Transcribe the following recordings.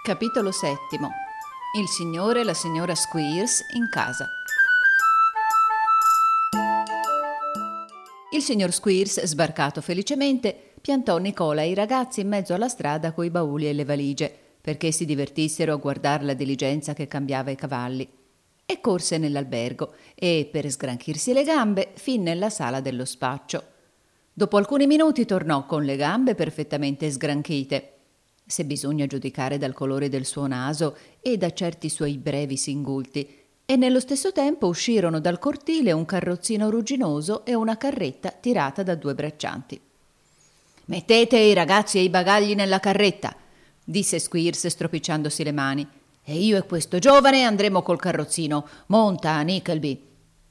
Capitolo settimo. Il signore e la signora Squeers in casa. Il signor Squeers, sbarcato felicemente, piantò Nicola e i ragazzi in mezzo alla strada coi bauli e le valigie, perché si divertissero a guardare la diligenza che cambiava i cavalli. E corse nell'albergo e, per sgranchirsi le gambe, fin nella sala dello spaccio. Dopo alcuni minuti tornò con le gambe perfettamente sgranchite, se bisogna giudicare dal colore del suo naso e da certi suoi brevi singulti, e nello stesso tempo uscirono dal cortile un carrozzino rugginoso e una carretta tirata da 2 braccianti. «Mettete i ragazzi e i bagagli nella carretta», disse Squeers stropicciandosi le mani, «e io e questo giovane andremo col carrozzino. Monta, Nickleby».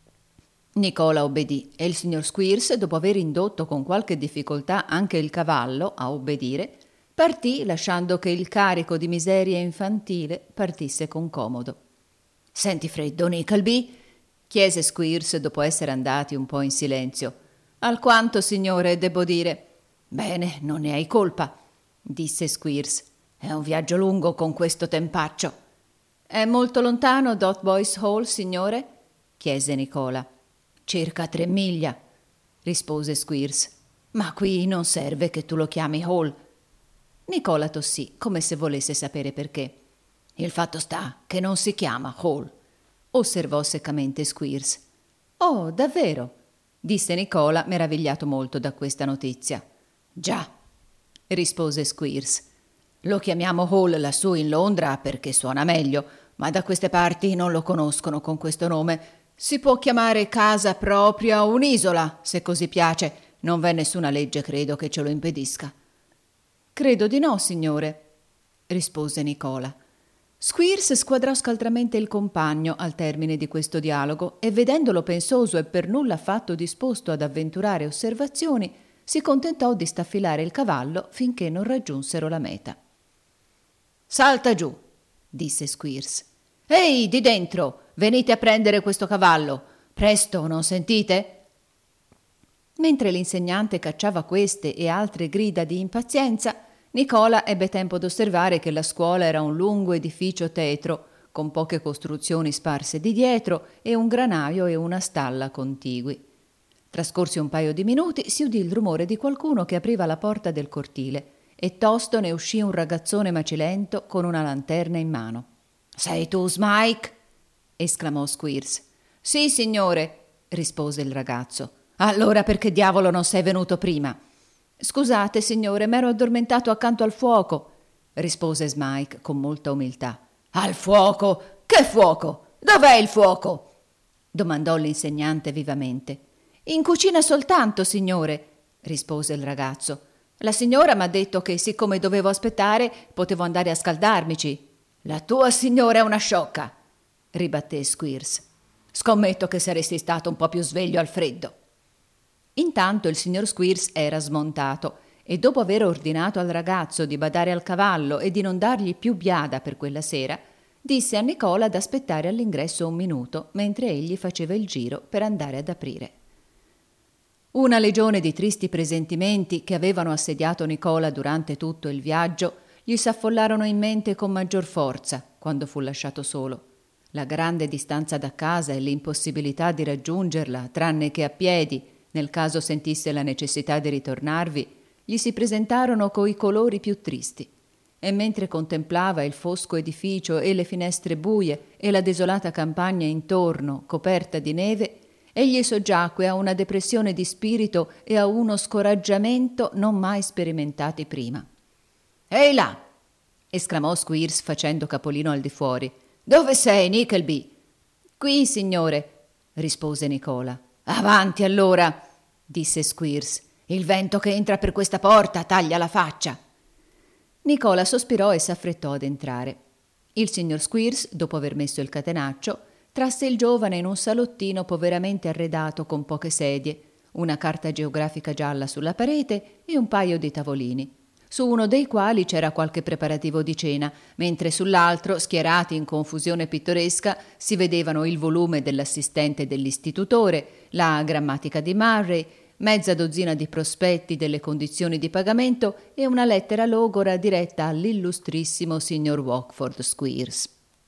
Nicola obbedì e il signor Squeers, dopo aver indotto con qualche difficoltà anche il cavallo a obbedire, partì lasciando che il carico di miseria infantile partisse con comodo. «Senti freddo, Nickleby?» chiese Squeers dopo essere andati un po' in silenzio. «Alquanto, signore, debbo dire». «Bene, non ne hai colpa», disse Squeers. «È un viaggio lungo con questo tempaccio». «È molto lontano Dotheboys Hall, signore?» chiese Nicola. «Circa 3 miglia», rispose Squeers. «Ma qui non serve che tu lo chiami Hall». Nicola tossì, come se volesse sapere perché. «Il fatto sta che non si chiama Hall», osservò seccamente Squeers. «Oh, davvero?» disse Nicola, meravigliato molto da questa notizia. «Già», rispose Squeers. «Lo chiamiamo Hall lassù in Londra perché suona meglio, ma da queste parti non lo conoscono con questo nome. Si può chiamare casa propria o un'isola, se così piace. Non v'è nessuna legge, credo, che ce lo impedisca». «Credo di no, signore», rispose Nicola. Squeers squadrò scaltramente il compagno al termine di questo dialogo e, vedendolo pensoso e per nulla affatto disposto ad avventurare osservazioni, si contentò di staffilare il cavallo finché non raggiunsero la meta. «Salta giù», disse Squeers. «Ehi, di dentro! Venite a prendere questo cavallo! Presto, non sentite?» Mentre l'insegnante cacciava queste e altre grida di impazienza, Nicola ebbe tempo d'osservare che la scuola era un lungo edificio tetro, con poche costruzioni sparse di dietro e un granaio e una stalla contigui. Trascorsi un paio di minuti, si udì il rumore di qualcuno che apriva la porta del cortile e tosto ne uscì un ragazzone macilento con una lanterna in mano. «Sei tu, Smike?» esclamò Squeers. «Sì, signore», rispose il ragazzo. «Allora perché diavolo non sei venuto prima?» «Scusate, signore, m'ero addormentato accanto al fuoco», rispose Smike con molta umiltà. «Al fuoco? Che fuoco? Dov'è il fuoco?» domandò l'insegnante vivamente. «In cucina soltanto, signore», rispose il ragazzo. «La signora m'ha detto che, siccome dovevo aspettare, potevo andare a scaldarmici». «La tua signora è una sciocca», ribatté Squeers. «Scommetto che saresti stato un po' più sveglio al freddo». Intanto il signor Squeers era smontato e, dopo aver ordinato al ragazzo di badare al cavallo e di non dargli più biada per quella sera, disse a Nicola d'aspettare all'ingresso 1 minuto mentre egli faceva il giro per andare ad aprire. Una legione di tristi presentimenti che avevano assediato Nicola durante tutto il viaggio gli s'affollarono in mente con maggior forza quando fu lasciato solo. La grande distanza da casa e l'impossibilità di raggiungerla, tranne che a piedi, nel caso sentisse la necessità di ritornarvi, gli si presentarono coi colori più tristi. E mentre contemplava il fosco edificio e le finestre buie e la desolata campagna intorno, coperta di neve, egli soggiacque a una depressione di spirito e a uno scoraggiamento non mai sperimentati prima. «Ehi là!» esclamò Squeers facendo capolino al di fuori. «Dove sei, Nickleby?» «Qui, signore», rispose Nicola. «Avanti allora», disse Squeers. «Il vento che entra per questa porta taglia la faccia». Nicola sospirò e s'affrettò ad entrare. Il signor Squeers, dopo aver messo il catenaccio, trasse il giovane in un salottino poveramente arredato con poche sedie, una carta geografica gialla sulla parete e un paio di tavolini, su uno dei quali c'era qualche preparativo di cena, mentre sull'altro, schierati in confusione pittoresca, si vedevano il volume dell'assistente dell'istitutore, la grammatica di Murray, mezza dozzina di prospetti delle condizioni di pagamento e una lettera logora diretta all'illustrissimo signor Wackford Squeers.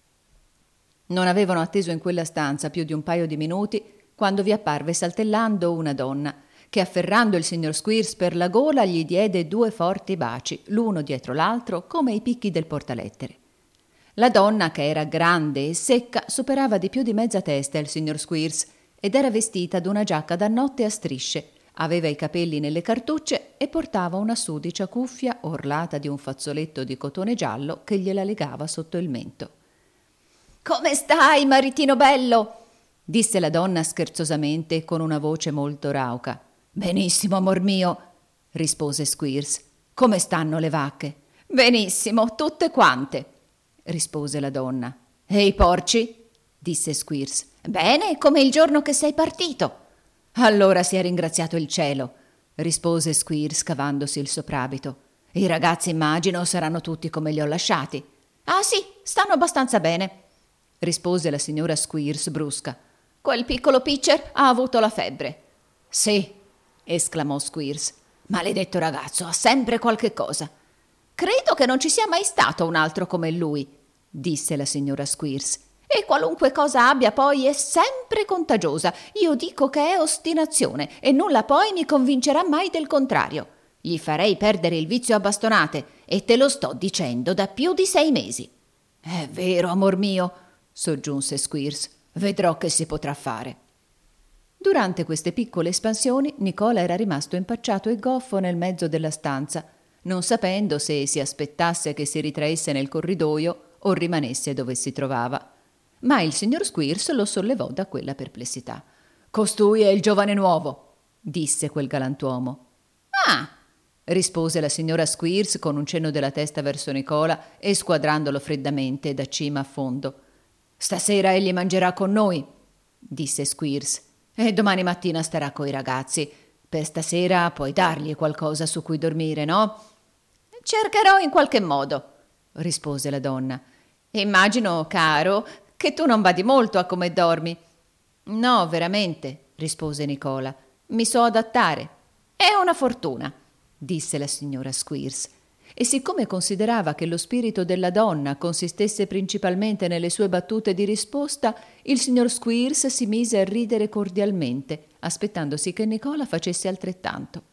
Non avevano atteso in quella stanza più di un paio di minuti quando vi apparve saltellando una donna che, afferrando il signor Squeers per la gola, gli diede 2 forti baci, l'uno dietro l'altro, come i picchi del portalettere. La donna, che era grande e secca, superava di più di mezza testa il signor Squeers ed era vestita d'una giacca da notte a strisce, aveva i capelli nelle cartucce e portava una sudicia cuffia orlata di un fazzoletto di cotone giallo che gliela legava sotto il mento. «Come stai, maritino bello?» disse la donna scherzosamente con una voce molto rauca. «Benissimo, amor mio», rispose Squeers. «Come stanno le vacche?» «Benissimo, tutte quante», rispose la donna. «E i porci?» disse Squeers. «Bene, come il giorno che sei partito». «Allora sia ringraziato il cielo», rispose Squeers cavandosi il soprabito. «I ragazzi, immagino, saranno tutti come li ho lasciati». «Ah sì, stanno abbastanza bene», rispose la signora Squeers brusca. «Quel piccolo Pitcher ha avuto la febbre». «Sì», esclamò Squeers. «Maledetto ragazzo, ha sempre qualche cosa». «Credo che non ci sia mai stato un altro come lui», disse la signora Squeers. «E qualunque cosa abbia poi è sempre contagiosa. Io dico che è ostinazione e nulla poi mi convincerà mai del contrario. Gli farei perdere il vizio a bastonate e te lo sto dicendo da più di 6 mesi». «È vero, amor mio», soggiunse Squeers. «Vedrò che si potrà fare». Durante queste piccole espansioni Nicola era rimasto impacciato e goffo nel mezzo della stanza, non sapendo se si aspettasse che si ritraesse nel corridoio o rimanesse dove si trovava. Ma il signor Squeers lo sollevò da quella perplessità. «Costui è il giovane nuovo», disse quel galantuomo. «Ah!» rispose la signora Squeers con un cenno della testa verso Nicola e squadrandolo freddamente da cima a fondo. «Stasera egli mangerà con noi», disse Squeers, «e domani mattina starà coi ragazzi. Per stasera puoi dargli qualcosa su cui dormire, no?» «Cercherò in qualche modo», rispose la donna. «Immagino, caro, che tu non badi molto a come dormi». «No, veramente», rispose Nicola. «Mi so adattare». «È una fortuna», disse la signora Squeers. E siccome considerava che lo spirito della donna consistesse principalmente nelle sue battute di risposta, il signor Squeers si mise a ridere cordialmente, aspettandosi che Nicola facesse altrettanto.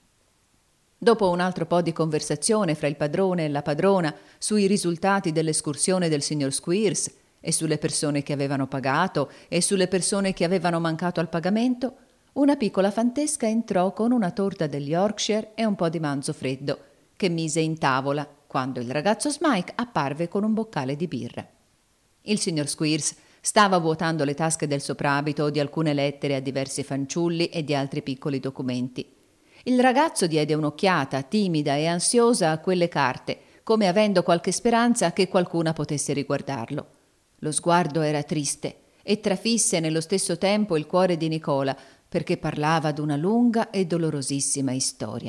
Dopo un altro po' di conversazione fra il padrone e la padrona sui risultati dell'escursione del signor Squeers e sulle persone che avevano pagato e sulle persone che avevano mancato al pagamento, una piccola fantesca entrò con una torta del Yorkshire e un po' di manzo freddo, che mise in tavola quando il ragazzo Smike apparve con un boccale di birra. Il signor Squeers stava vuotando le tasche del soprabito di alcune lettere a diversi fanciulli e di altri piccoli documenti. Il ragazzo diede un'occhiata timida e ansiosa a quelle carte, come avendo qualche speranza che qualcuna potesse riguardarlo. Lo sguardo era triste e trafisse nello stesso tempo il cuore di Nicola, perché parlava d'una lunga e dolorosissima storia.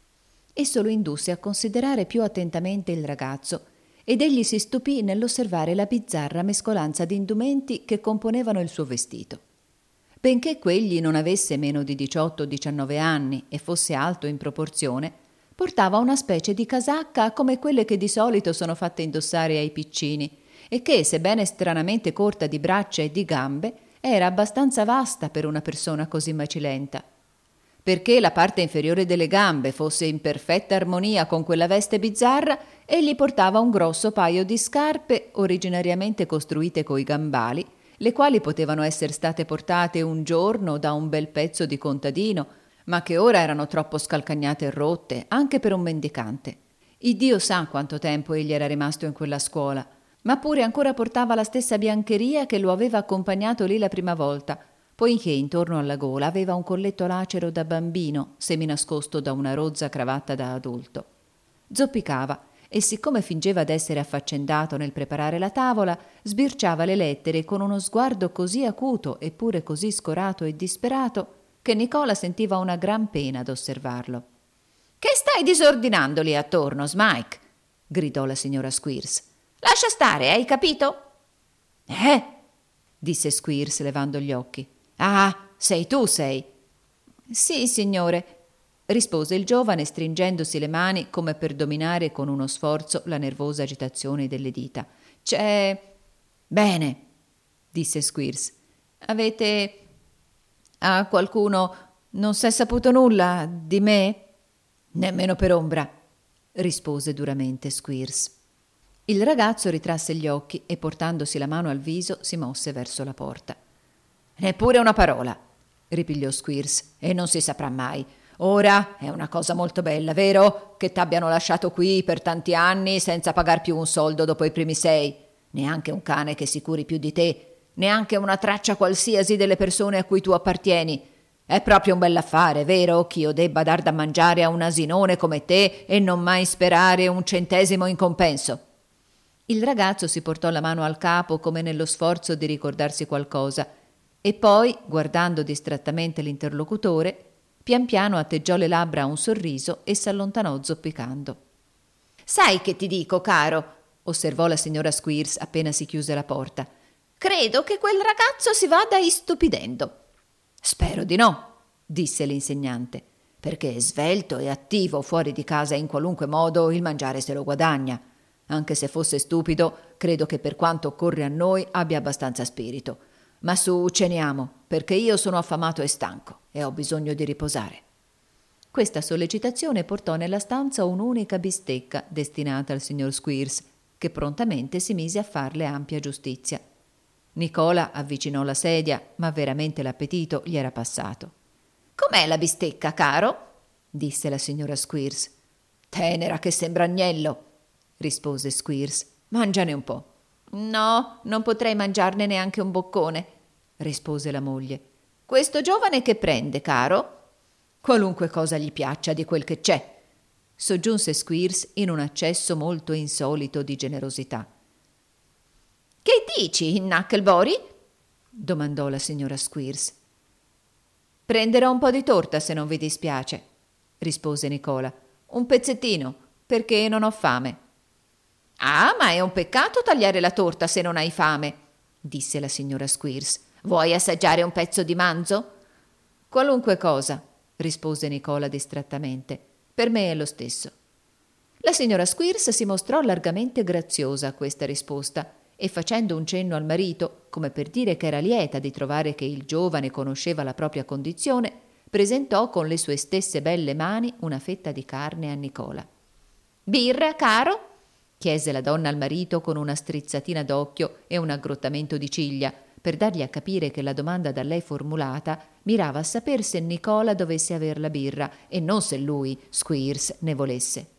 Esso lo indusse a considerare più attentamente il ragazzo ed egli si stupì nell'osservare la bizzarra mescolanza di indumenti che componevano il suo vestito. Benché quegli non avesse meno di 18-19 anni e fosse alto in proporzione, portava una specie di casacca come quelle che di solito sono fatte indossare ai piccini e che, sebbene stranamente corta di braccia e di gambe, era abbastanza vasta per una persona così macilenta. Perché la parte inferiore delle gambe fosse in perfetta armonia con quella veste bizzarra, egli portava un grosso paio di scarpe originariamente costruite coi gambali, le quali potevano essere state portate un giorno da un bel pezzo di contadino, ma che ora erano troppo scalcagnate e rotte anche per un mendicante. Iddio sa quanto tempo egli era rimasto in quella scuola, ma pure ancora portava la stessa biancheria che lo aveva accompagnato lì la prima volta, poiché intorno alla gola aveva un colletto lacero da bambino, seminascosto da una rozza cravatta da adulto. Zoppicava e, siccome fingeva d'essere affaccendato nel preparare la tavola, sbirciava le lettere con uno sguardo così acuto eppure così scorato e disperato che Nicola sentiva una gran pena ad osservarlo. «Che stai disordinando lì attorno, Smike?» gridò la signora Squeers. «Lascia stare, hai capito?» «Eh?» disse Squeers levando gli occhi. «Ah, sei tu, sei!» Sì, signore, rispose il giovane stringendosi le mani come per dominare con uno sforzo la nervosa agitazione delle dita. C'è... Bene, disse Squeers. Avete... A qualcuno non s'è saputo nulla di me? Nemmeno per ombra, rispose duramente Squeers. Il ragazzo ritrasse gli occhi e portandosi la mano al viso si mosse verso la porta. Neppure una parola, ripigliò Squeers, e non si saprà mai. Ora è una cosa molto bella, vero? Che t'abbiano lasciato qui per tanti anni senza pagar più un soldo dopo i primi 6. Neanche un cane che si curi più di te, neanche una traccia qualsiasi delle persone a cui tu appartieni. È proprio un bell'affare, vero? Ch'io debba dar da mangiare a un asinone come te e non mai sperare un centesimo in compenso. Il ragazzo si portò la mano al capo come nello sforzo di ricordarsi qualcosa e poi, guardando distrattamente l'interlocutore, pian piano atteggiò le labbra a un sorriso e s'allontanò zoppicando. «Sai che ti dico, caro?» osservò la signora Squeers appena si chiuse la porta. «Credo che quel ragazzo si vada istupidendo». «Spero di no», disse l'insegnante, «perché è svelto e attivo fuori di casa in qualunque modo il mangiare se lo guadagna. Anche se fosse stupido, credo che per quanto occorre a noi abbia abbastanza spirito. Ma su, ceniamo, perché io sono affamato e stanco e ho bisogno di riposare». Questa sollecitazione portò nella stanza un'unica bistecca destinata al signor Squeers, che prontamente si mise a farle ampia giustizia. Nicola avvicinò la sedia, ma veramente l'appetito gli era passato. «Com'è la bistecca, caro?» disse la signora Squeers. «Tenera che sembra agnello», rispose Squeers. «Mangiane un po'». «No, non potrei mangiarne neanche un boccone», rispose la moglie. «Questo giovane che prende, caro?» «Qualunque cosa gli piaccia di quel che c'è», soggiunse Squeers in un accesso molto insolito di generosità. «Che dici, Knucklebody?» domandò la signora Squeers. «Prenderò un po' di torta se non vi dispiace», rispose Nicola. «Un pezzettino, perché non ho fame». «Ah, ma è un peccato tagliare la torta se non hai fame», disse la signora Squeers. «Vuoi assaggiare un pezzo di manzo?» «Qualunque cosa», rispose Nicola distrattamente. «Per me è lo stesso». La signora Squeers si mostrò largamente graziosa a questa risposta e facendo un cenno al marito, come per dire che era lieta di trovare che il giovane conosceva la propria condizione, presentò con le sue stesse belle mani una fetta di carne a Nicola. «Birra, caro?» chiese la donna al marito con una strizzatina d'occhio e un aggrottamento di ciglia, per dargli a capire che la domanda da lei formulata mirava a saper se Nicola dovesse aver la birra e non se lui, Squeers, ne volesse.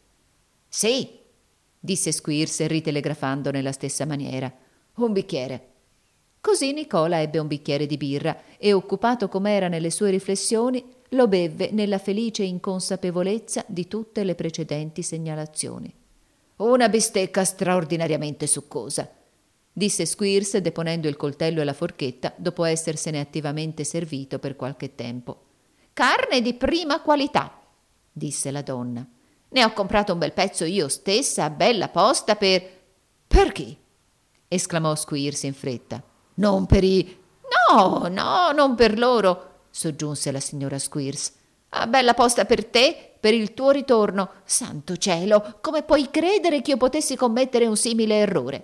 «Sì», disse Squeers ritelegrafando nella stessa maniera. «Un bicchiere». Così Nicola ebbe un bicchiere di birra e, occupato com'era nelle sue riflessioni, lo bevve nella felice inconsapevolezza di tutte le precedenti segnalazioni. «Una bistecca straordinariamente succosa», disse Squeers deponendo il coltello e la forchetta dopo essersene attivamente servito per qualche tempo. «Carne di prima qualità», disse la donna. «Ne ho comprato un bel pezzo io stessa, a bella posta per...» «Per chi?» esclamò Squeers in fretta. «Non per i...» «No, no, non per loro», soggiunse la signora Squeers. «A bella posta per te, per il tuo ritorno. Santo cielo, come puoi credere che io potessi commettere un simile errore?»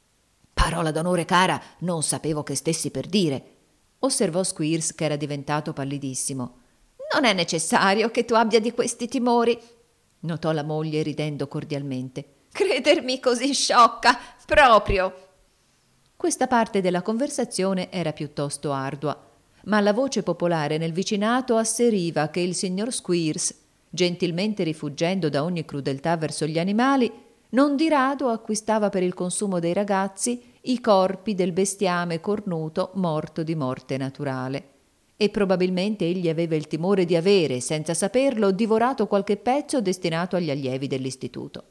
«Parola d'onore, cara, non sapevo che stessi per dire», osservò Squeers, che era diventato pallidissimo. «Non è necessario che tu abbia di questi timori», notò la moglie ridendo cordialmente. «Credermi così sciocca, proprio!» Questa parte della conversazione era piuttosto ardua, ma la voce popolare nel vicinato asseriva che il signor Squeers, gentilmente rifuggendo da ogni crudeltà verso gli animali, non di rado acquistava per il consumo dei ragazzi i corpi del bestiame cornuto morto di morte naturale. E probabilmente egli aveva il timore di avere, senza saperlo, divorato qualche pezzo destinato agli allievi dell'istituto.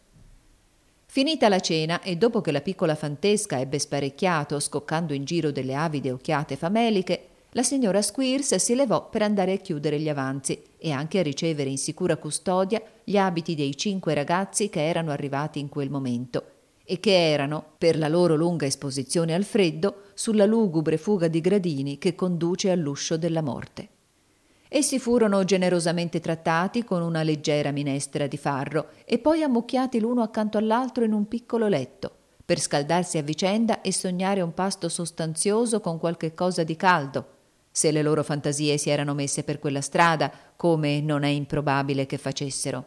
Finita la cena e dopo che la piccola fantesca ebbe sparecchiato, scoccando in giro delle avide occhiate fameliche, la signora Squeers si levò per andare a chiudere gli avanzi e anche a ricevere in sicura custodia gli abiti dei 5 ragazzi che erano arrivati in quel momento e che erano, per la loro lunga esposizione al freddo, sulla lugubre fuga di gradini che conduce all'uscio della morte. Essi furono generosamente trattati con una leggera minestra di farro e poi ammucchiati l'uno accanto all'altro in un piccolo letto, per scaldarsi a vicenda e sognare un pasto sostanzioso con qualche cosa di caldo, se le loro fantasie si erano messe per quella strada, come non è improbabile che facessero.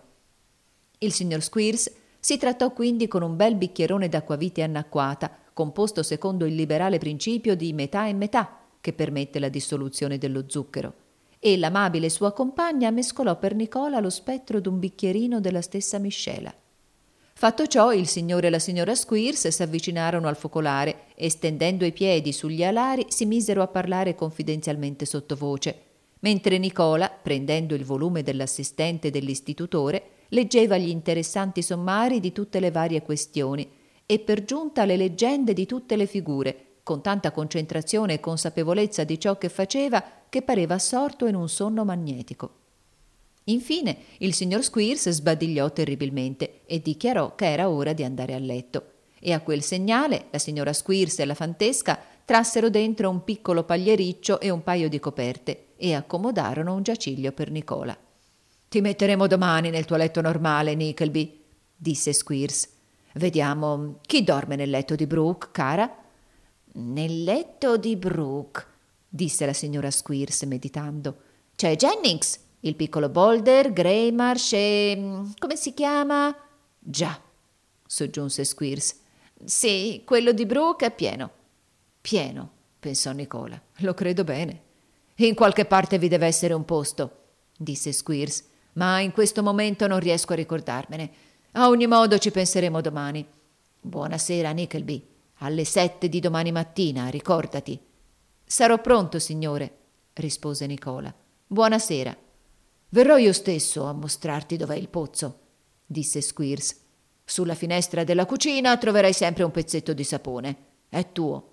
Il signor Squeers si trattò quindi con un bel bicchierone d'acquavite annacquata, composto secondo il liberale principio di metà e metà, che permette la dissoluzione dello zucchero, e l'amabile sua compagna mescolò per Nicola lo spettro d'un bicchierino della stessa miscela. Fatto ciò, il signore e la signora Squeers s'avvicinarono al focolare e, stendendo i piedi sugli alari, si misero a parlare confidenzialmente sottovoce, mentre Nicola, prendendo il volume dell'assistente dell'istitutore, leggeva gli interessanti sommari di tutte le varie questioni e per giunta le leggende di tutte le figure, con tanta concentrazione e consapevolezza di ciò che faceva che pareva assorto in un sonno magnetico. Infine il signor Squeers sbadigliò terribilmente e dichiarò che era ora di andare a letto, e a quel segnale la signora Squeers e la fantesca trassero dentro un piccolo pagliericcio e un paio di coperte e accomodarono un giaciglio per Nicola. «Ti metteremo domani nel tuo letto normale, Nickleby», disse Squeers. «Vediamo, chi dorme nel letto di Brooke, cara?» «Nel letto di Brooke», disse la signora Squeers meditando. «C'è Jennings, il piccolo Boulder, Greymarsh e... come si chiama?» «Già», soggiunse Squeers. «Sì, quello di Brooke è pieno». «Pieno», pensò Nicola. «Lo credo bene». «In qualche parte vi deve essere un posto», disse Squeers, «ma in questo momento non riesco a ricordarmene. A ogni modo ci penseremo domani. Buonasera, Nickleby. Alle 7 di domani mattina, ricordati». «Sarò pronto, signore», rispose Nicola. «Buonasera». «Verrò io stesso a mostrarti dov'è il pozzo», disse Squeers. «Sulla finestra della cucina troverai sempre un pezzetto di sapone. È tuo».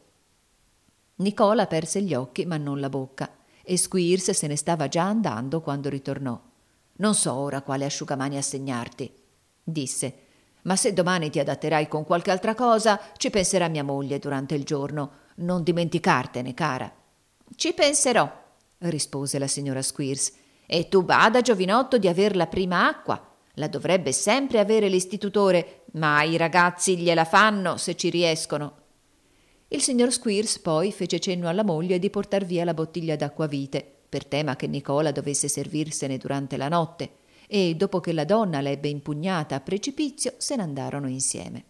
Nicola perse gli occhi ma non la bocca e Squeers se ne stava già andando quando ritornò. «Non so ora quale asciugamani assegnarti», disse, «ma se domani ti adatterai con qualche altra cosa ci penserà mia moglie durante il giorno. Non dimenticartene, cara». «Ci penserò», rispose la signora Squeers. «E tu bada, giovinotto, di aver la prima acqua. La dovrebbe sempre avere l'istitutore, ma i ragazzi gliela fanno se ci riescono». Il signor Squeers poi fece cenno alla moglie di portar via la bottiglia d'acquavite, per tema che Nicola dovesse servirsene durante la notte, e dopo che la donna l'ebbe impugnata a precipizio se n'andarono insieme.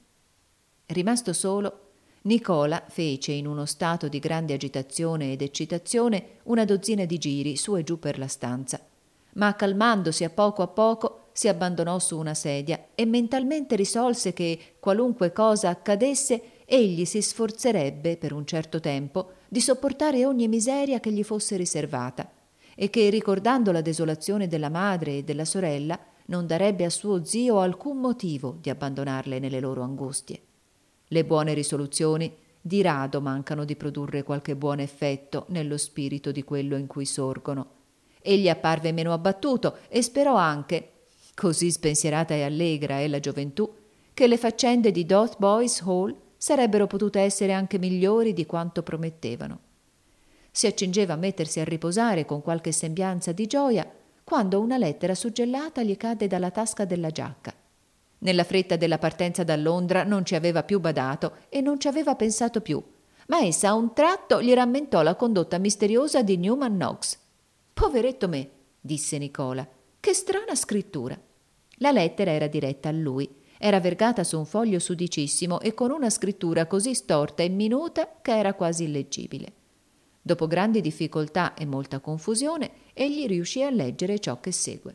Rimasto solo, Nicola fece in uno stato di grande agitazione ed eccitazione una dozzina di giri su e giù per la stanza, ma calmandosi a poco si abbandonò su una sedia e mentalmente risolse che, qualunque cosa accadesse, egli si sforzerebbe per un certo tempo di sopportare ogni miseria che gli fosse riservata e che, ricordando la desolazione della madre e della sorella, non darebbe a suo zio alcun motivo di abbandonarle nelle loro angustie. Le buone risoluzioni di rado mancano di produrre qualche buon effetto nello spirito di quello in cui sorgono. Egli apparve meno abbattuto e sperò anche, così spensierata e allegra è la gioventù, che le faccende di Dotheboys Hall sarebbero potute essere anche migliori di quanto promettevano. Si accingeva a mettersi a riposare con qualche sembianza di gioia quando una lettera suggellata gli cadde dalla tasca della giacca. Nella fretta della partenza da Londra non ci aveva più badato e non ci aveva pensato più, ma essa a un tratto gli rammentò la condotta misteriosa di Newman Knox. «Poveretto me», disse Nicola, «che strana scrittura». La lettera era diretta a lui, era vergata su un foglio sudicissimo e con una scrittura così storta e minuta che era quasi illeggibile. Dopo grandi difficoltà e molta confusione, egli riuscì a leggere ciò che segue.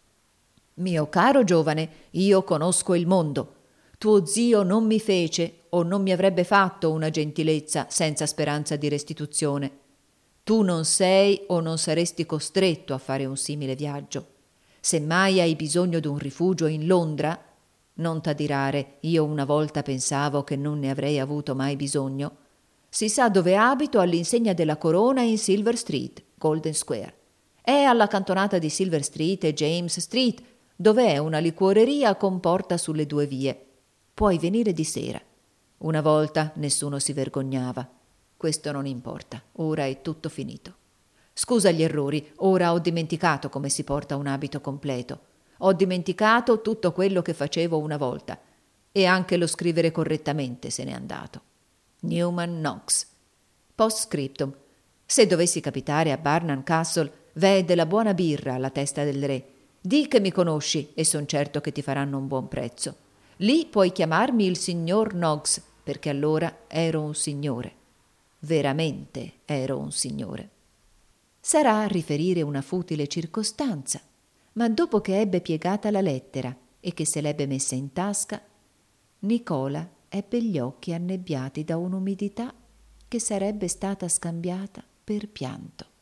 «Mio caro giovane, io conosco il mondo. Tuo zio non mi fece o non mi avrebbe fatto una gentilezza senza speranza di restituzione. Tu non sei o non saresti costretto a fare un simile viaggio. Se mai hai bisogno d'un rifugio in Londra, non t'adirare, io una volta pensavo che non ne avrei avuto mai bisogno. Si sa dove abito all'insegna della corona in Silver Street, Golden Square. È alla cantonata di Silver Street e James Street, dove è una liquoreria con porta sulle 2 vie. Puoi venire di sera. Una volta nessuno si vergognava. Questo non importa, ora è tutto finito. Scusa gli errori, ora ho dimenticato come si porta un abito completo. Ho dimenticato tutto quello che facevo una volta. E anche lo scrivere correttamente se n'è andato. Newman Knox. Post scriptum. Se dovessi capitare a Barnard Castle, v'è della buona birra alla testa del re. Di che mi conosci e son certo che ti faranno un buon prezzo. Lì puoi chiamarmi il signor Knox, perché allora ero un signore. Veramente ero un signore. Sarà a riferire una futile circostanza, ma dopo che ebbe piegata la lettera e che se l'ebbe messa in tasca, Nicola ebbe gli occhi annebbiati da un'umidità che sarebbe stata scambiata per pianto.